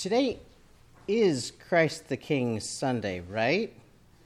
Today is Christ the King Sunday, right?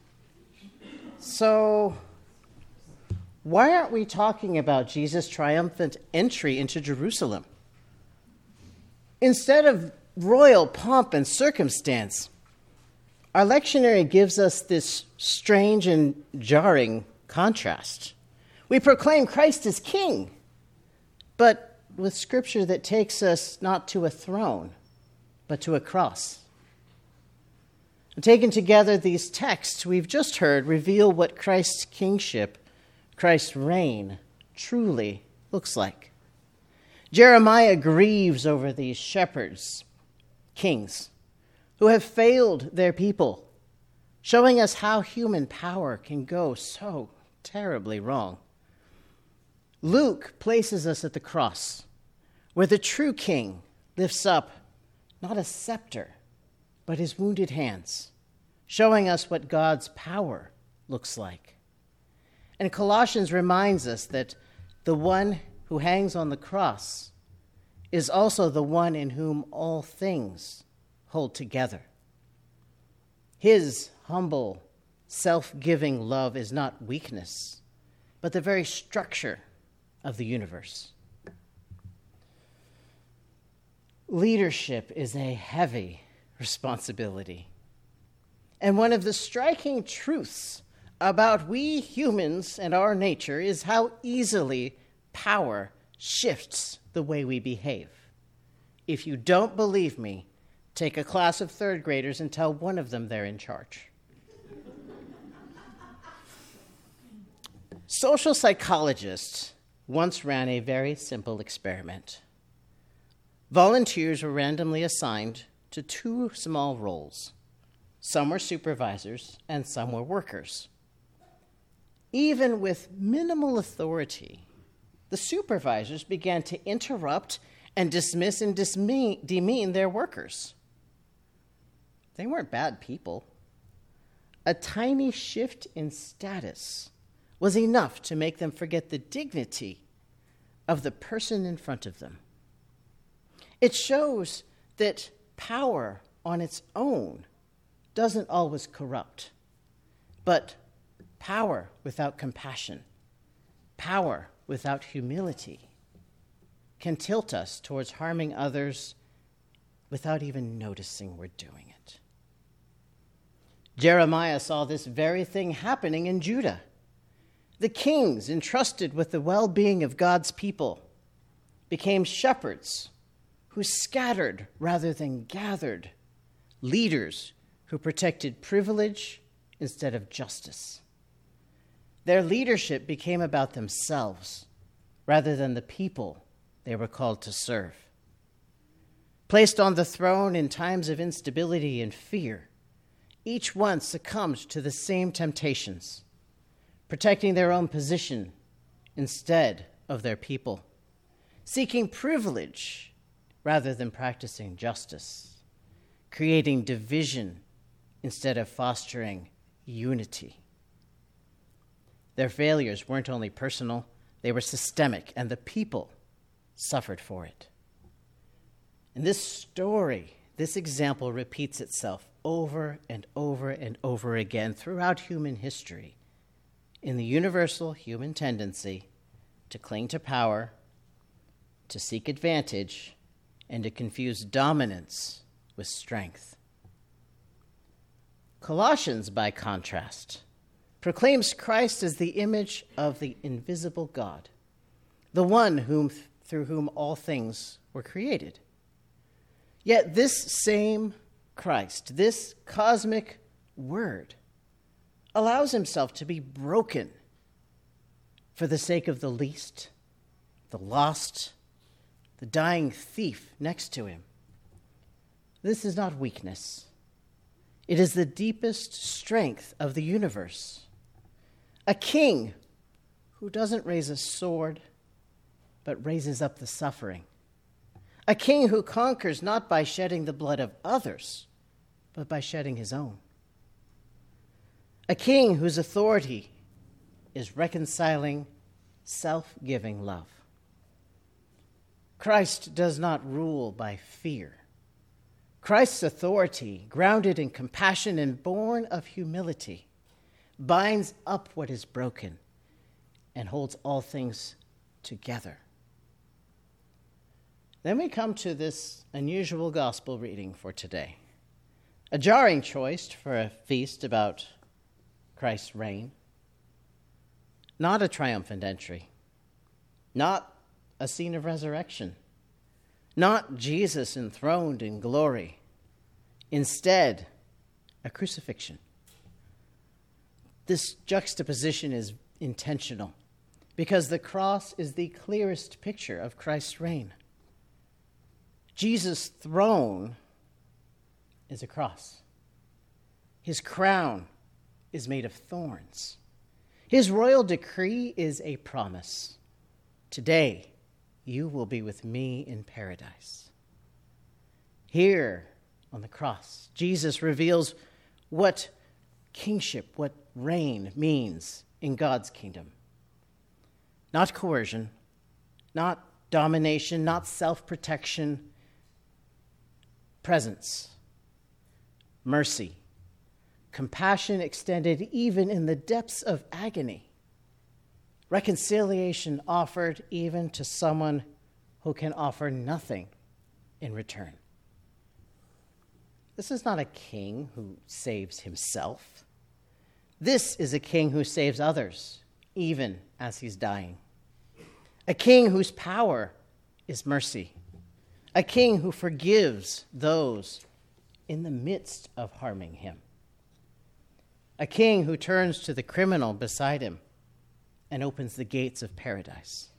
So, why aren't we talking about Jesus' triumphant entry into Jerusalem? Instead of royal pomp and circumstance, our lectionary gives us this strange and jarring contrast. We proclaim Christ as King, but with scripture that takes us not to a throne, but to a cross. And taken together, these texts we've just heard reveal what Christ's kingship, Christ's reign, truly looks like. Jeremiah grieves over these shepherds, kings, who have failed their people, showing us how human power can go so terribly wrong. Luke places us at the cross, where the true king lifts up not a scepter, but his wounded hands, showing us what God's power looks like. And Colossians reminds us that the one who hangs on the cross is also the one in whom all things hold together. His humble, self-giving love is not weakness, but the very structure of the universe. Leadership is a heavy responsibility. And one of the striking truths about we humans and our nature is how easily power shifts the way we behave. If you don't believe me, take a class of third graders and tell one of them they're in charge. Social psychologists once ran a very simple experiment. Volunteers were randomly assigned to two small roles. Some were supervisors and some were workers. Even with minimal authority, the supervisors began to interrupt and dismiss and demean their workers. They weren't bad people. A tiny shift in status was enough to make them forget the dignity of the person in front of them. It shows that power on its own doesn't always corrupt, but power without compassion, power without humility, can tilt us towards harming others without even noticing we're doing it. Jeremiah saw this very thing happening in Judah. The kings entrusted with the well-being of God's people became shepherds who scattered rather than gathered, leaders who protected privilege instead of justice. Their leadership became about themselves rather than the people they were called to serve. Placed on the throne in times of instability and fear, each one succumbed to the same temptations, protecting their own position instead of their people, seeking privilege rather than practicing justice, creating division instead of fostering unity. Their failures weren't only personal, they were systemic, and the people suffered for it. And this story, this example repeats itself over and over and over again throughout human history in the universal human tendency to cling to power, to seek advantage, and to confuse dominance with strength. Colossians, by contrast, proclaims Christ as the image of the invisible God, the one through whom all things were created. Yet this same Christ, this cosmic Word, allows himself to be broken for the sake of the least, the lost, the dying thief next to him. This is not weakness. It is the deepest strength of the universe. A king who doesn't raise a sword, but raises up the suffering. A king who conquers not by shedding the blood of others, but by shedding his own. A king whose authority is reconciling, self-giving love. Christ does not rule by fear, Christ's authority, grounded in compassion and born of humility, binds up what is broken and holds all things together. Then we come to this unusual gospel reading for today. A jarring choice for a feast about Christ's reign. Not a triumphant entry. Not a scene of resurrection. Not Jesus enthroned in glory. Instead, a crucifixion. This juxtaposition is intentional because the cross is the clearest picture of Christ's reign. Jesus' throne is a cross. His crown is made of thorns. His royal decree is a promise. Today, you will be with me in paradise. Here on the cross, Jesus reveals what kingship, what reign means in God's kingdom. Not coercion, not domination, not self-protection. Presence, mercy, compassion extended even in the depths of agony. Reconciliation offered even to someone who can offer nothing in return. This is not a king who saves himself. This is a king who saves others, even as he's dying. A king whose power is mercy. A king who forgives those in the midst of harming him. A king who turns to the criminal beside him and opens the gates of paradise.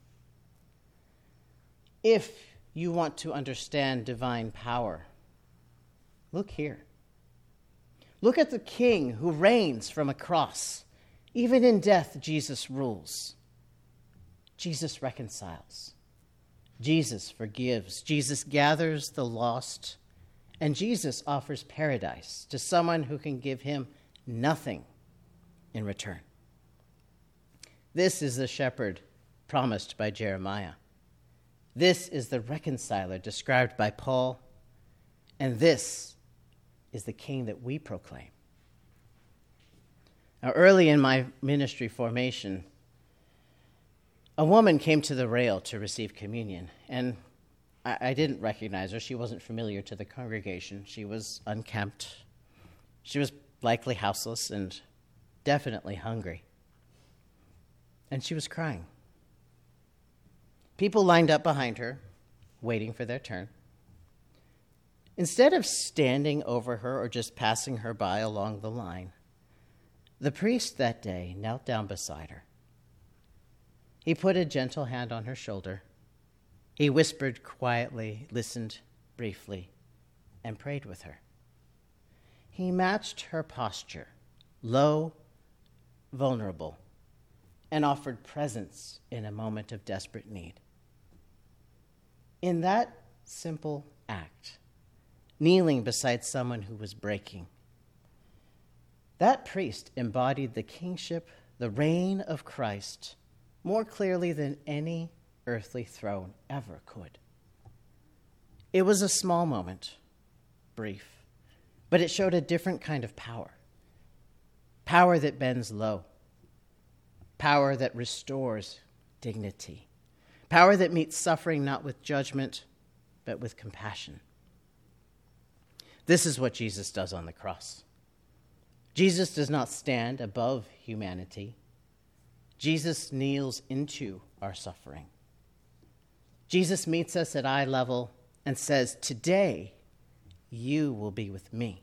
If you want to understand divine power, look here. Look at the king who reigns from a cross. Even in death, Jesus rules. Jesus reconciles. Jesus forgives. Jesus gathers the lost. And Jesus offers paradise to someone who can give him nothing in return. This is the shepherd promised by Jeremiah. This is the reconciler described by Paul. And this is the king that we proclaim. Now, early in my ministry formation, a woman came to the rail to receive communion, and I didn't recognize her. She wasn't familiar to the congregation. She was unkempt. She was likely houseless and definitely hungry. And she was crying. People lined up behind her, waiting for their turn. Instead of standing over her or just passing her by along the line, the priest that day knelt down beside her. He put a gentle hand on her shoulder. He whispered quietly, listened briefly, and prayed with her. He matched her posture, low, vulnerable, and offered presence in a moment of desperate need. In that simple act, kneeling beside someone who was breaking, that priest embodied the kingship, the reign of Christ, more clearly than any earthly throne ever could. It was a small moment, brief, but it showed a different kind of power. Power that bends low. Power that restores dignity. Power that meets suffering not with judgment, but with compassion. This is what Jesus does on the cross. Jesus does not stand above humanity. Jesus kneels into our suffering. Jesus meets us at eye level and says, "Today, you will be with me."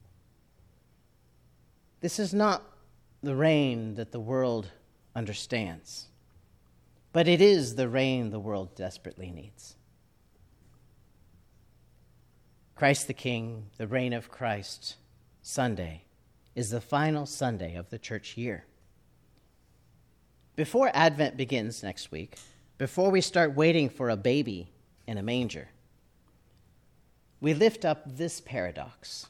This is not the reign that the world understands, but it is the reign the world desperately needs. Christ the King, the reign of Christ, Sunday, is the final Sunday of the church year. Before Advent begins next week, before we start waiting for a baby in a manger, we lift up this paradox.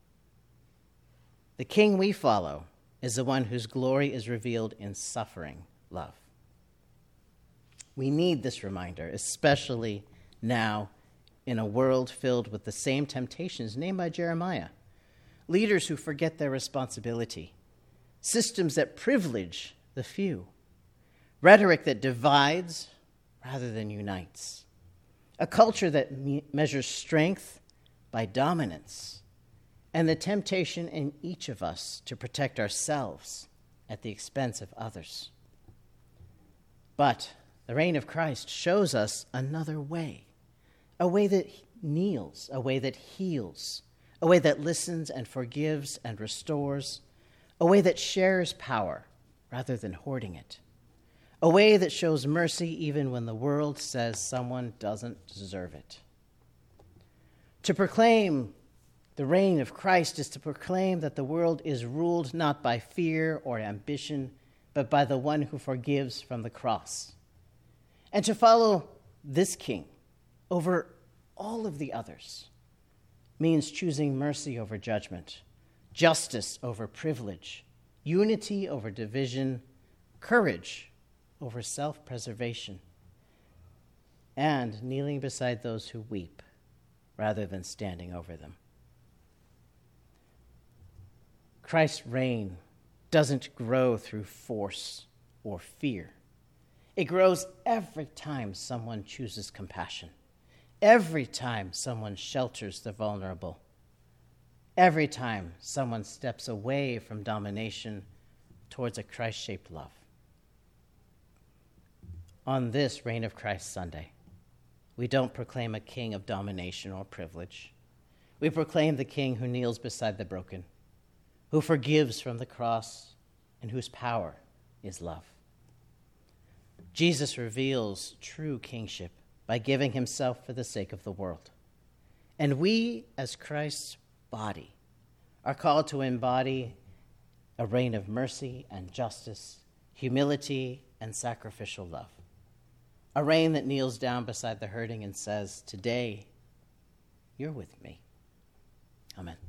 The King we follow is the one whose glory is revealed in suffering love. We need this reminder, especially now in a world filled with the same temptations named by Jeremiah. Leaders who forget their responsibility. Systems that privilege the few. Rhetoric that divides rather than unites. A culture that measures strength by dominance. And the temptation in each of us to protect ourselves at the expense of others. But the reign of Christ shows us another way. A way that kneels, a way that heals, a way that listens and forgives and restores, a way that shares power rather than hoarding it, a way that shows mercy even when the world says someone doesn't deserve it. To proclaim the reign of Christ is to proclaim that the world is ruled not by fear or ambition, but by the one who forgives from the cross. And to follow this king over all of the others means choosing mercy over judgment, justice over privilege, unity over division, courage over self-preservation, and kneeling beside those who weep rather than standing over them. Christ's reign doesn't grow through force or fear. It grows every time someone chooses compassion, every time someone shelters the vulnerable, every time someone steps away from domination towards a Christ-shaped love. On this Reign of Christ Sunday, we don't proclaim a king of domination or privilege. We proclaim the king who kneels beside the broken, who forgives from the cross, and whose power is love. Jesus reveals true kingship by giving himself for the sake of the world. And we, as Christ's body, are called to embody a reign of mercy and justice, humility and sacrificial love. A reign that kneels down beside the hurting and says, "Today, you're with me." Amen.